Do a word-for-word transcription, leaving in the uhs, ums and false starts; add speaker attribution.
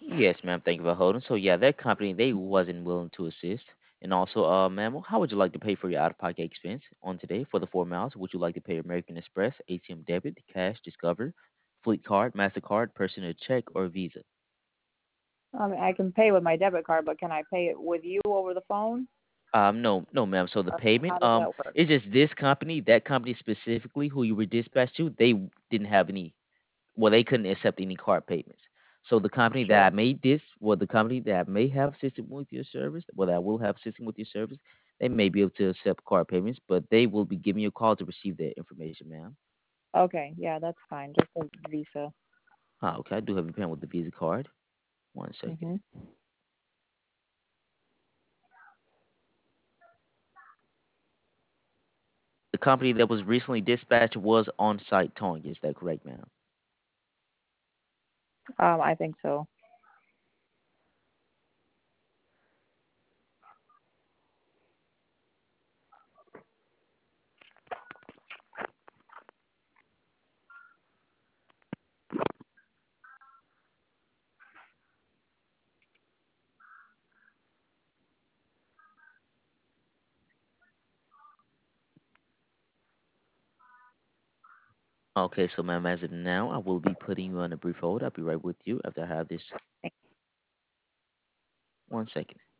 Speaker 1: Yes, ma'am. Thank you for holding. So yeah, that company they wasn't willing to assist. And also, uh, ma'am, how would you like to pay for your out-of-pocket expense on today for the four miles? Would you like to pay American Express, A T M debit, cash, Discover, Fleet Card, Mastercard, personal check, or Visa?
Speaker 2: Um, I can pay with my debit card, but can I pay it with you over the phone?
Speaker 1: Um, no, no, ma'am. So the
Speaker 2: Or
Speaker 1: payment,
Speaker 2: how does
Speaker 1: um,
Speaker 2: that work?
Speaker 1: it's just this company, that company specifically, who you were dispatched to, they didn't have any. Well, they couldn't accept any card payments. So the company
Speaker 2: Sure.
Speaker 1: that made this, well, the company that may have system with your service, well, that will have system with your service, they may be able to accept card payments, but they will be giving you a call to receive that information, ma'am.
Speaker 2: Okay, yeah, that's fine. Just a Visa.
Speaker 1: Ah, okay, I do have a pen with the Visa card. One second.
Speaker 2: Mhm.
Speaker 1: The company that was recently dispatched was on site towing. Is that correct, ma'am?
Speaker 2: Um, I think so.
Speaker 1: Okay, so ma'am, as of now, I will be putting you on a brief hold. I'll be right with you after I have this. One second.